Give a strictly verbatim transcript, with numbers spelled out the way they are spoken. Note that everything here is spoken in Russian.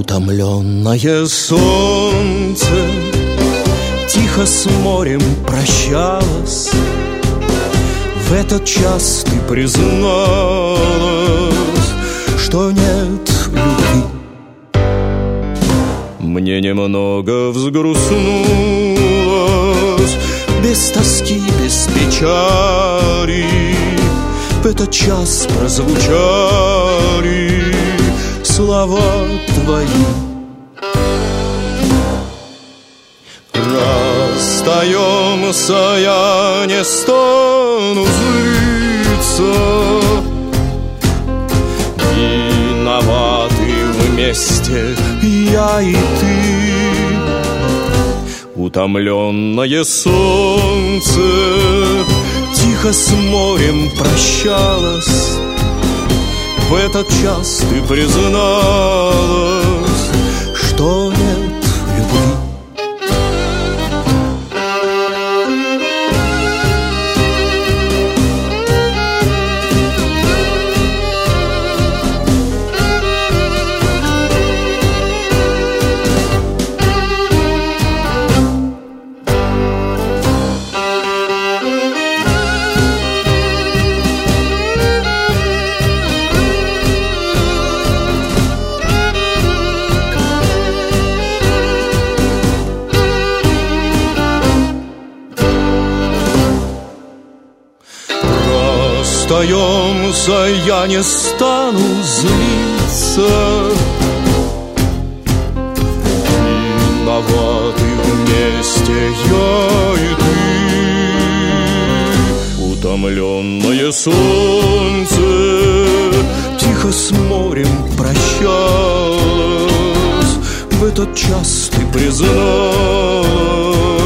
Утомленное солнце тихо с морем прощалось. В этот час ты призналась, что нет любви. Мне немного взгрустнулось, без тоски, без печали. В этот час прозвучали слова твои. Расстаемся, я не стану злиться. Виноваты вместе я и ты. Утомленное солнце тихо с морем прощалось. В этот час ты призналась, что нет любви. Расстаемся, я не стану злиться. Виноваты вместе я и ты. Утомленное солнце тихо с морем прощалось. В этот час ты призналась,